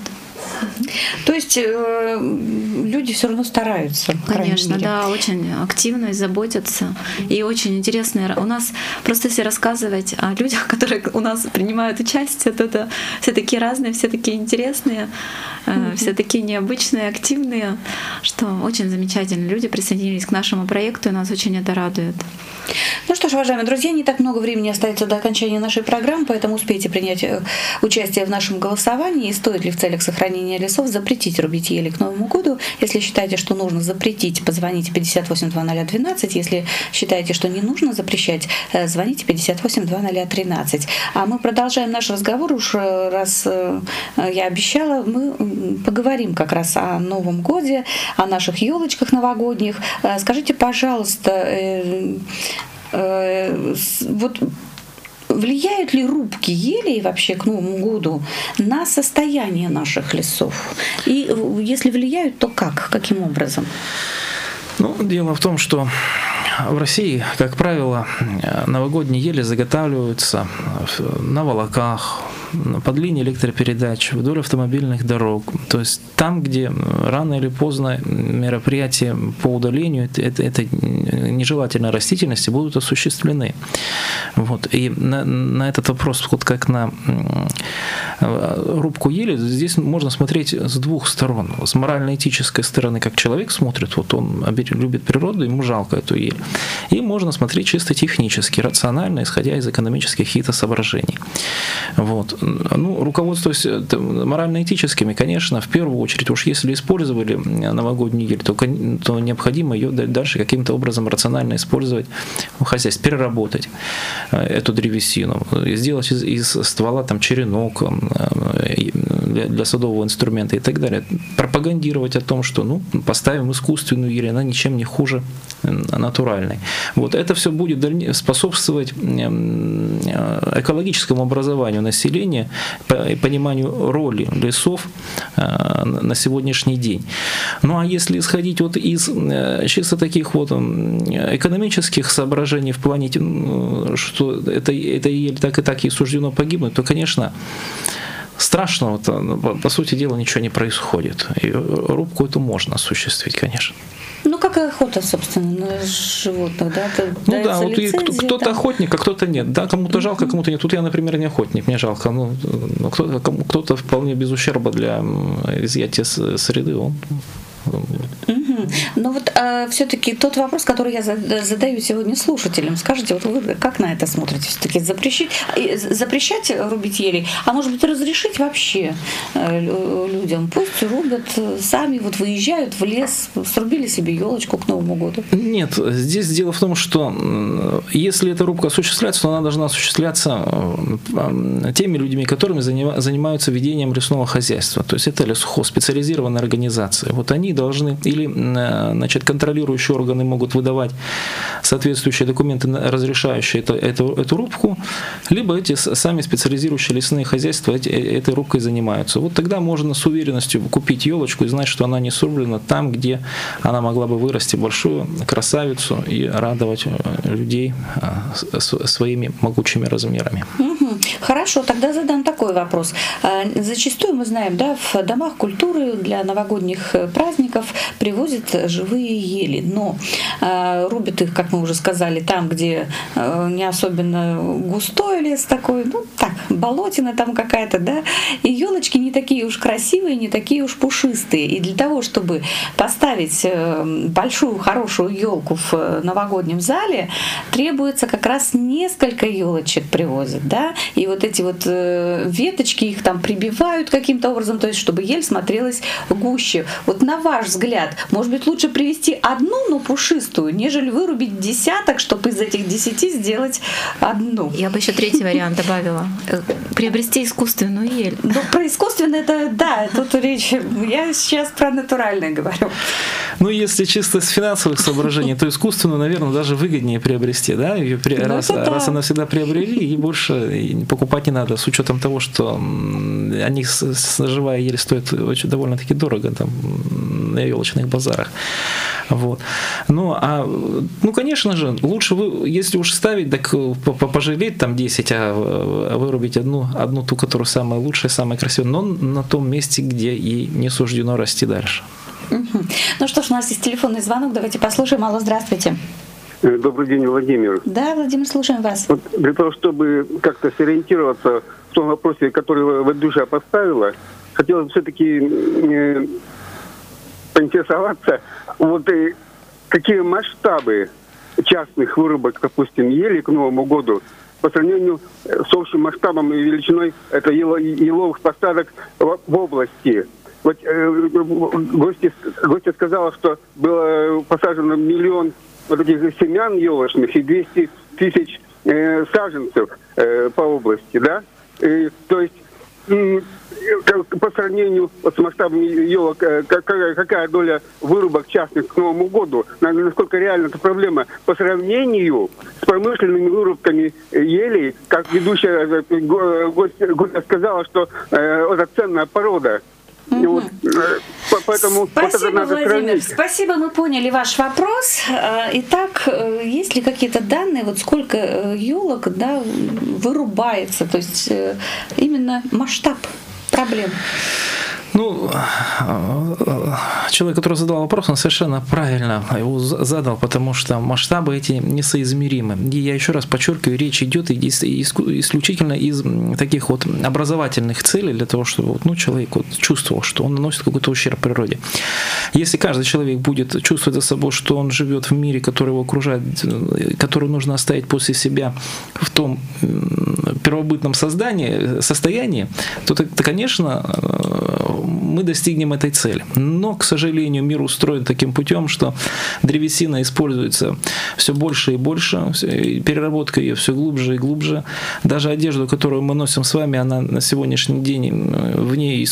То есть э, люди все равно стараются. Конечно, да, очень активно и заботятся. И очень интересные. У нас просто если рассказывать о людях, которые у нас принимают участие, то это все такие разные, все такие интересные, mm-hmm. все такие необычные, активные, что очень замечательные люди присоединились к нашему проекту, и нас очень это радует. Ну что ж, уважаемые друзья, не так много времени остается до окончания нашей программы, поэтому успейте принять участие в нашем голосовании. И стоит ли в целях сохранения лесов запретить рубить ели к Новому году? Если считаете, что нужно запретить, позвоните пятьдесят восемь два ноль двенадцать. Если считаете, что не нужно запрещать, звоните пятьдесят восемь два ноль тринадцать. А мы продолжаем наш разговор. Уж раз я обещала, мы поговорим как раз о Новом годе, о наших елочках новогодних. Скажите, пожалуйста, вот влияют ли рубки елей вообще к Новому году на состояние наших лесов? И если влияют, то как? Каким образом? Ну, дело в том, что в России, как правило, новогодние ели заготавливаются на волоках, под линией электропередач, вдоль автомобильных дорог. То есть там, где рано или поздно мероприятия по удалению этой, этой нежелательной растительности будут осуществлены. Вот. И на, на этот вопрос, вот как на рубку ели, здесь можно смотреть с двух сторон. С морально-этической стороны, как человек смотрит, вот он любит природу, ему жалко эту ель. И можно смотреть чисто технически, рационально, исходя из экономических каких-то соображений. Вот. Ну, руководствуясь морально-этическими, конечно, в первую очередь, уж если использовали новогоднюю ель, то, то необходимо ее дальше каким-то образом рационально использовать в хозяйстве, переработать эту древесину, сделать из, из ствола там черенок для, для садового инструмента и так далее. Пропагандировать о том, что ну, поставим искусственную ель, она ничем не хуже натуральной. Вот. Это все будет способствовать экологическому образованию населения и пониманию роли лесов на сегодняшний день. Ну а если исходить вот из чисто таких вот экономических соображений в плане, что это, это ель так и так и суждено погибнуть, то, конечно, страшного-то, по сути дела, ничего не происходит. И рубку эту можно осуществить, конечно. Ну, как и охота, собственно, на животных, да? Ну да, вот и кто-то там... охотник, а кто-то нет. Да, кому-то жалко, кому-то нет. Тут я, например, не охотник, мне жалко. Ну, кто-то, кто-то вполне без ущерба для изъятия среды, он... Угу. Но вот а, все-таки тот вопрос, который я задаю сегодня слушателям, скажите, вот вы как на это смотрите? Все-таки запрещать, запрещать рубить ели, а может быть разрешить вообще людям? Пусть рубят сами, вот выезжают в лес, срубили себе елочку к Новому году. Нет, здесь дело в том, что если эта рубка осуществляется, то она должна осуществляться теми людьми, которыми занимаются ведением лесного хозяйства. То есть это лесхоз, специализированная организация. Вот они должны, или значит, контролирующие органы могут выдавать соответствующие документы, разрешающие это, эту, эту рубку, либо эти сами специализирующие лесные хозяйства эти, этой рубкой занимаются. Вот тогда можно с уверенностью купить елочку и знать, что она не срублена там, где она могла бы вырасти большую красавицу и радовать людей своими могучими размерами. Угу. Хорошо, тогда задам такой вопрос. Зачастую мы знаем, да, в домах культуры для новогодних праздников привозят живые ели, но э, рубят их, как мы уже сказали, там, где э, не особенно густой лес такой, ну так, болотина там какая-то, да, и елочки не такие уж красивые, не такие уж пушистые. И для того, чтобы поставить э, большую, хорошую елку в новогоднем зале, требуется как раз несколько елочек привозят, да, и вот эти вот э, веточки их там прибивают каким-то образом, то есть чтобы ель смотрелась гуще. Вот на ваш взгляд, может быть, лучше привезти одну, но пушистую, нежели вырубить десяток, чтобы из этих десяти сделать одну? Я бы еще третий вариант добавила. Приобрести искусственную ель. Ну, про искусственное это, да, тут речь, я сейчас про натуральное говорю. Ну, если чисто с финансовых соображений, то искусственную, наверное, даже выгоднее приобрести, да, ее при... ну, раз, да. раз она всегда приобрели, и больше покупать не надо, с учетом того, что они живая ель стоит очень довольно-таки дорого там на елочных базарах. Вот. Ну, а, ну, конечно же, лучше вы, если уж ставить, так пожалеть там десять, а вырубить одну, одну ту, которая самая лучшая, самая красивая, но на том месте, где ей не суждено расти дальше. Угу. Ну что ж, у нас есть телефонный звонок, давайте послушаем. Алло, здравствуйте. Добрый день, Владимир. Да, Владимир, слушаем вас. Вот для того, чтобы как-то сориентироваться в том вопросе, который ведущая поставила, хотелось все-таки э, поинтересоваться, вот э, какие масштабы частных вырубок, допустим, ели к Новому году по сравнению с общим масштабом и величиной это еловых посадок в, в области. Вот э, гости, гостья сказала, что было посажено миллион вот этих семян елочных и двести тысяч э, саженцев э, по области, да? И, то есть э, по сравнению с масштабами елок, э, какая, какая доля вырубок частных к Новому году, насколько реальна эта проблема по сравнению с промышленными вырубками елей, как ведущая э, гостья сказала, что э, это ценная порода. И вот, поэтому Спасибо, вот это надо Владимир. сравнить. Спасибо, мы поняли ваш вопрос. Итак, есть ли какие-то данные, вот сколько елок, да, вырубается, то есть именно масштаб проблем? Ну, человек, который задал вопрос, он совершенно правильно его задал, потому что масштабы эти несоизмеримы. И я еще раз подчеркиваю, речь идет исключительно из таких вот образовательных целей, для того, чтобы ну, человек вот чувствовал, что он наносит какой-то ущерб природе. Если каждый человек будет чувствовать за собой, что он живет в мире, который его окружает, который нужно оставить после себя в том первобытном создании, состоянии, то, то конечно, мы достигнем этой цели. Но, к сожалению, мир устроен таким путем, что древесина используется все больше и больше, переработка ее все глубже и глубже. Даже одежду, которую мы носим с вами, она на сегодняшний день, в ней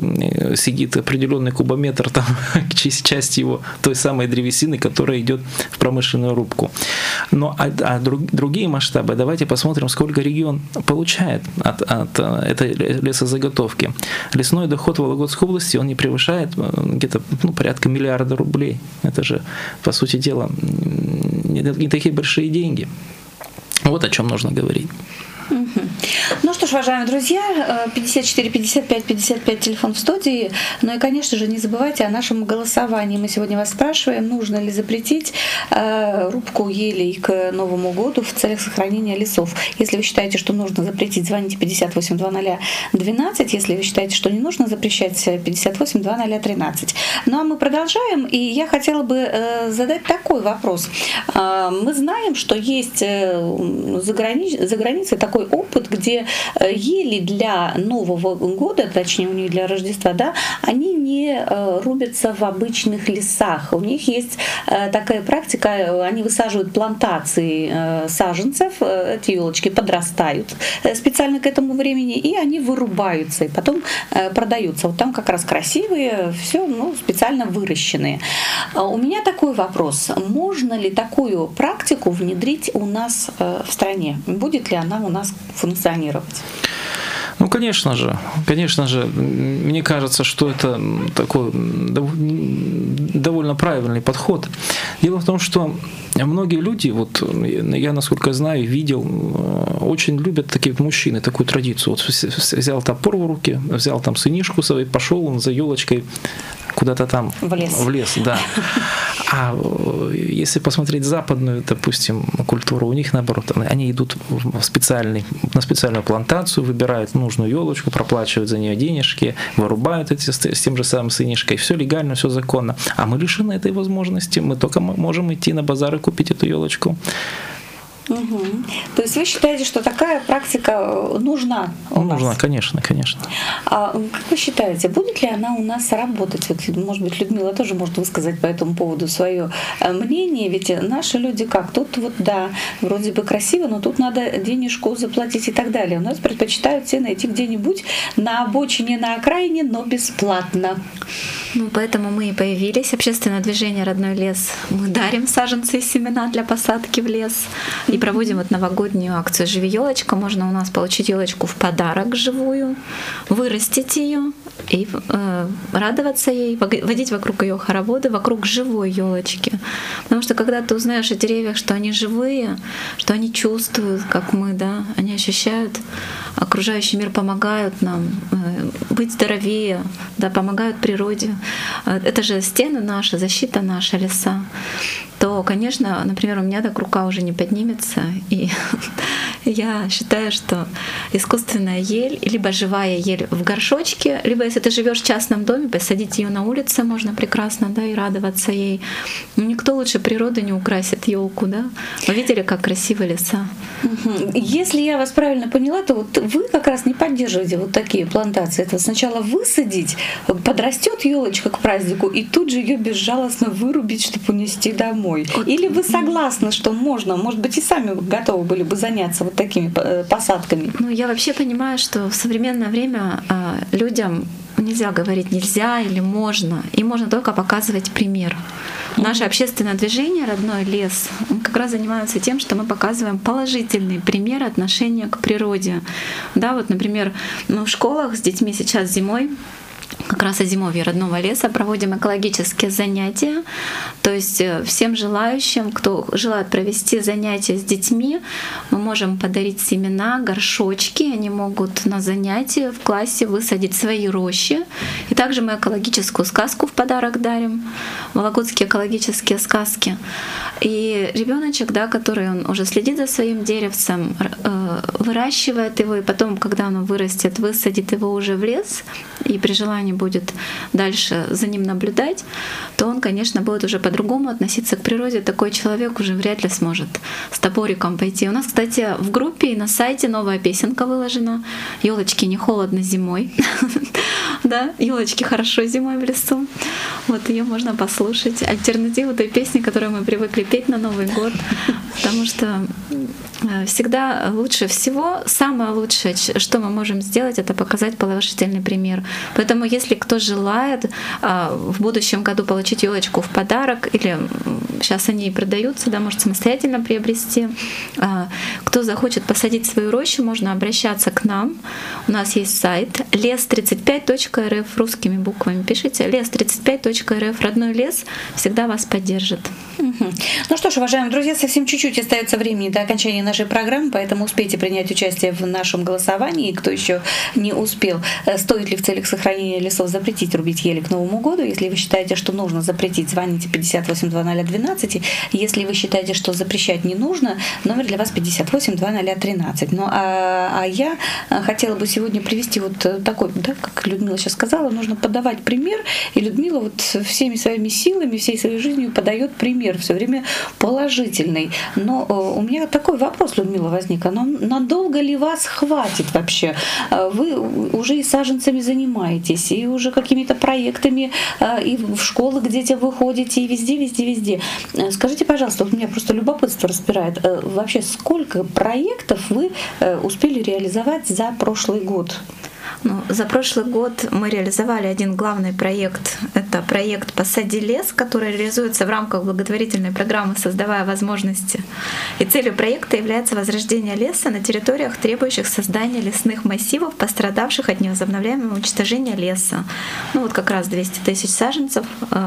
сидит определенный кубометр, там, часть его той самой древесины, которая идет в промышленную рубку. Но а, а друг, другие масштабы, давайте посмотрим, сколько регион получает от, от этой лесозаготовки. Лесной доход в Вологодской области, он не превышает где-то ну, порядка миллиарда рублей. Это же, по сути дела, не, не такие большие деньги. Вот о чем нужно говорить. Угу. Ну что ж, уважаемые друзья, пятьдесят четыре пятьдесят пять пятьдесят пять телефон в студии. Ну и, конечно же, не забывайте о нашем голосовании. Мы сегодня вас спрашиваем, нужно ли запретить э, рубку елей к Новому году в целях сохранения лесов. Если вы считаете, что нужно запретить, звоните пятьдесят восемь двадцать двенадцать. Если вы считаете, что не нужно запрещать, пятьдесят восемь двадцать тринадцать. Ну а мы продолжаем, и я хотела бы э, задать такой вопрос. Э, мы знаем, что есть э, за, грани... за границей такой опыт, где ели для Нового года, точнее у них для Рождества, да, они не рубятся в обычных лесах. У них есть такая практика, они высаживают плантации саженцев, эти елочки подрастают специально к этому времени, и они вырубаются, и потом продаются. Вот там как раз красивые, все ну, специально выращенные. У меня такой вопрос. Можно ли такую практику внедрить у нас в стране? Будет ли она у нас функционировать? Ну, конечно же, конечно же, мне кажется, что это такой довольно правильный подход. Дело в том, что многие люди, вот я, насколько знаю, видел, очень любят такие мужчины, такую традицию. Вот взял топор в руки, взял там сынишку свою, пошел он за елочкой куда-то там в лес. В лес, да. А если посмотреть западную, допустим, культуру, у них наоборот, они идут в специальный, на специальную плантацию, выбирают нужную елочку, проплачивают за нее денежки, вырубают эти с тем же самым сынишкой. Все легально, все законно. А мы лишены этой возможности. Мы только можем идти на базар и купить эту елочку. Угу. То есть вы считаете, что такая практика нужна у нас? Нужна, конечно, конечно. А как вы считаете, будет ли она у нас работать? Вот, может быть, Людмила тоже может высказать по этому поводу свое мнение, ведь наши люди как? Тут вот, да, вроде бы красиво, но тут надо денежку заплатить и так далее. У нас предпочитают все найти где-нибудь на обочине, на окраине, но бесплатно. Ну, поэтому мы и появились. Общественное движение «Родной лес». Мы дарим саженцы и семена для посадки в лес. И проводим вот новогоднюю акцию «Живи елочка». Можно у нас получить елочку в подарок живую, вырастить ее и э, радоваться ей, водить вокруг ее хороводы, вокруг живой елочки. Потому что когда ты узнаешь о деревьях, что они живые, что они чувствуют, как мы, да, они ощущают, окружающий мир помогают нам э, быть здоровее, да, помогают природе. Это же стены наши, защита наша, леса. То, конечно, например, у меня так рука уже не поднимется, и я считаю, что искусственная ель, либо живая ель в горшочке, либо если ты живешь в частном доме, посадить ее на улице можно прекрасно, да, и радоваться ей. Но никто лучше природы не украсит елку, да. Вы видели, как красивы леса? Если я вас правильно поняла, то вот вы как раз не поддерживаете вот такие плантации. Это сначала высадить, подрастет елочка к празднику, и тут же ее безжалостно вырубить, чтобы унести домой. Или вы согласны, что можно, может быть, и сами готовы были бы заняться вот такими посадками? Ну, я вообще понимаю, что в современное время людям нельзя говорить нельзя или можно, и можно только показывать пример. Наше общественное движение «Родной лес» как раз занимается тем, что мы показываем положительный пример отношения к природе. Да, вот, например, ну, в школах с детьми сейчас зимой как раз о зимовье родного леса, проводим экологические занятия. То есть всем желающим, кто желает провести занятия с детьми, мы можем подарить семена, горшочки. Они могут на занятии в классе высадить свои рощи. И также мы экологическую сказку в подарок дарим, вологодские экологические сказки. И ребеночек, да, который он уже следит за своим деревцем, выращивает его, и потом, когда оно вырастет, высадит его уже в лес, и при желании будет дальше за ним наблюдать, то он, конечно, будет уже по-другому относиться к природе. Такой человек уже вряд ли сможет с топориком пойти. У нас, кстати, в группе и на сайте новая песенка выложена. Елочки не холодно зимой. Да, елочки хорошо зимой в лесу. Вот ее можно послушать. Альтернативу той песни, которую мы привыкли петь на Новый год. Потому что всегда лучше всего, самое лучшее, что мы можем сделать, это показать положительный пример. Поэтому если кто желает в будущем году получить елочку в подарок, или сейчас они и продаются, да, может самостоятельно приобрести, кто захочет посадить свою рощу, можно обращаться к нам. У нас есть сайт лес тридцать пять точка эр эф, русскими буквами пишите, лес тридцать пять точка эр эф, родной лес всегда вас поддержит. Угу. Ну что ж, уважаемые друзья, совсем чуть-чуть остается времени до окончания нашей программы, поэтому успейте принять участие в нашем голосовании. Кто еще не успел, стоит ли в целях сохранения лесов запретить рубить ели к Новому году? Если вы считаете, что нужно запретить, звоните пятьдесят восемь два ноль двенадцать. Если вы считаете, что запрещать не нужно, номер для вас пятьдесят восемь два ноль тринадцать. Ну а, а я хотела бы сегодня привести вот такой, да, как Людмила сейчас сказала, нужно подавать пример, и Людмила вот всеми своими силами, всей своей жизнью подает пример, все время положительный. Но у меня такой вопрос, Людмила, возник. А надолго ли вас хватит вообще? Вы уже и саженцами занимаетесь, и уже какими-то проектами, и в школы к детям вы ходите, и везде, везде, везде. Скажите, пожалуйста, вот меня просто любопытство распирает. Вообще, сколько проектов вы успели реализовать за прошлый год? Ну, за прошлый год мы реализовали один главный проект. Это проект «Посади лес», который реализуется в рамках благотворительной программы «Создавая возможности». И целью проекта является возрождение леса на территориях, требующих создания лесных массивов, пострадавших от невозобновляемого уничтожения леса. Ну вот как раз двести тысяч саженцев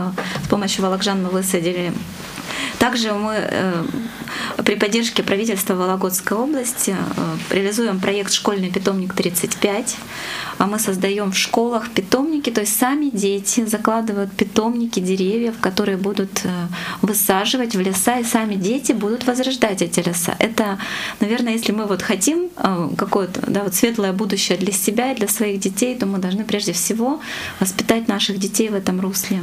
с помощью вологжан мы высадили. Также мы э, при поддержке правительства Вологодской области э, реализуем проект «Школьный питомник тридцать пять». Мы создаем в школах питомники, то есть сами дети закладывают питомники деревьев, которые будут э, высаживать в леса, и сами дети будут возрождать эти леса. Это, наверное, если мы вот хотим э, какое-то, да, вот светлое будущее для себя и для своих детей, то мы должны прежде всего воспитать наших детей в этом русле,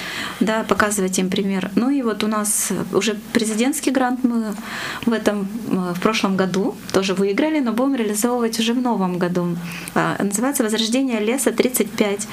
да, показывать им пример. Ну и вот у нас уже президентский грант мы в этом в прошлом году тоже выиграли, но будем реализовывать уже в новом году. Называется «Возрождение леса тридцать пять»,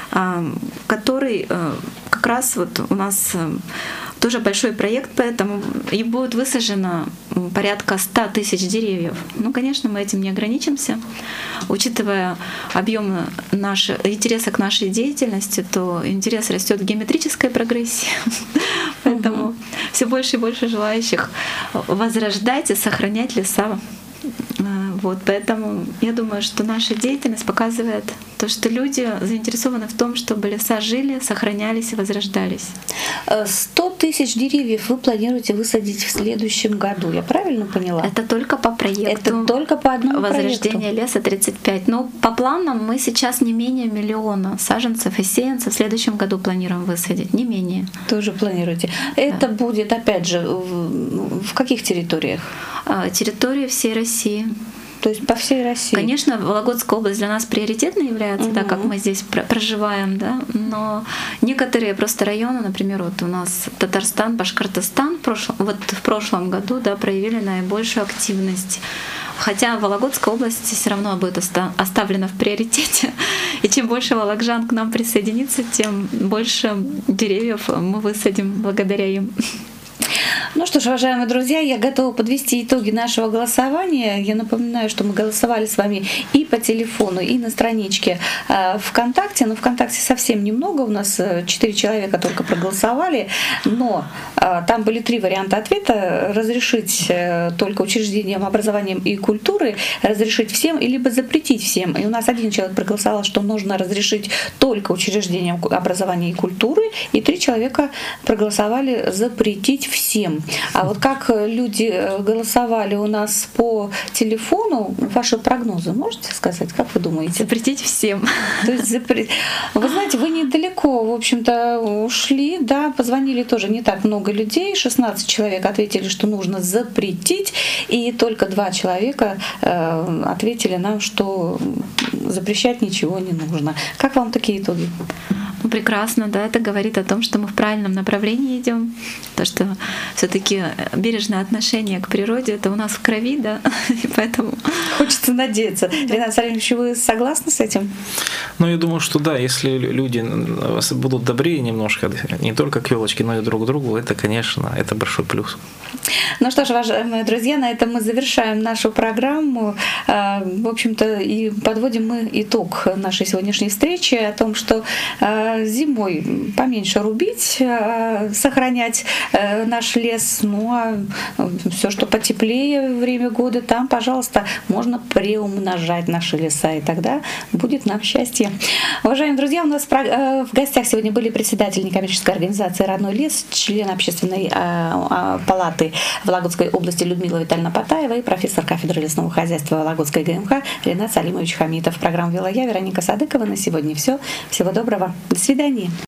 который как раз вот у нас тоже большой проект, поэтому и будет высажено порядка ста тысяч деревьев. Ну, конечно, мы этим не ограничимся. Учитывая объем нашего интереса к нашей деятельности, то интерес растет в геометрической прогрессии. Поэтому все больше и больше желающих возрождать и сохранять леса. Вот, поэтому я думаю, что наша деятельность показывает то, что люди заинтересованы в том, чтобы леса жили, сохранялись и возрождались. сто тысяч деревьев вы планируете высадить в следующем году, я правильно поняла? Это только по проекту. Это только по одному «Возрождение проекту. леса тридцать пять». Ну, по планам мы сейчас не менее миллиона саженцев и сеянцев в следующем году планируем высадить, не менее. Тоже планируете. Это да. будет, опять же, в, в каких территориях? Территории всей России. То есть по всей России. Конечно, Вологодская область для нас приоритетной является, угу. так как мы здесь проживаем, да, но некоторые просто районы, например, вот у нас Татарстан, Башкортостан в прошлом, вот в прошлом году, да, проявили наибольшую активность. Хотя Вологодская область все равно будет оставлена в приоритете. И чем больше вологжан к нам присоединится, тем больше деревьев мы высадим благодаря им. Ну что ж, уважаемые друзья, я готова подвести итоги нашего голосования. Я напоминаю, что мы голосовали с вами и по телефону, и на страничке э, ВКонтакте. Но ВКонтакте совсем немного, у нас четыре человека только проголосовали, но э, там были три варианта ответа. Разрешить э, только учреждениям образования и культуры, разрешить всем, и либо запретить всем. И у нас один человек проголосовал, что нужно разрешить только учреждениям образования и культуры, и три человека проголосовали запретить всем. А вот как люди голосовали у нас по телефону, ваши прогнозы можете сказать, как вы думаете? Запретить всем. То есть запре... Вы знаете, вы недалеко, в общем-то, ушли, да, позвонили тоже не так много людей, шестнадцать человек ответили, что нужно запретить, и только два человека э, ответили нам, что запрещать ничего не нужно. Как вам такие итоги? Ну, прекрасно, да, это говорит о том, что мы в правильном направлении идем, то, что все-таки бережное отношение к природе это у нас в крови, да, и поэтому хочется надеяться. Ренат Сальевич, вы согласны с этим? Ну, я думаю, что да, если люди будут добрее немножко, не только к елочке, но и друг к другу, это, конечно, это большой плюс. Ну что ж, уважаемые друзья, на этом мы завершаем нашу программу. В общем-то, и подводим мы итог нашей сегодняшней встречи о том, что зимой поменьше рубить, сохранять наш лес, ну а все, что потеплее время года, там, пожалуйста, можно приумножать наши леса, и тогда будет нам счастье. Уважаемые друзья, у нас в гостях сегодня были председатель некоммерческой организации «Родной лес», член общественной палаты Вологодской области Людмила Витальевна Потаева и профессор кафедры лесного хозяйства Вологодской ГМХ Ренат Салимович Хамитов. Программу вела я, Вероника Садыкова. На сегодня все. Всего доброго. До свидания.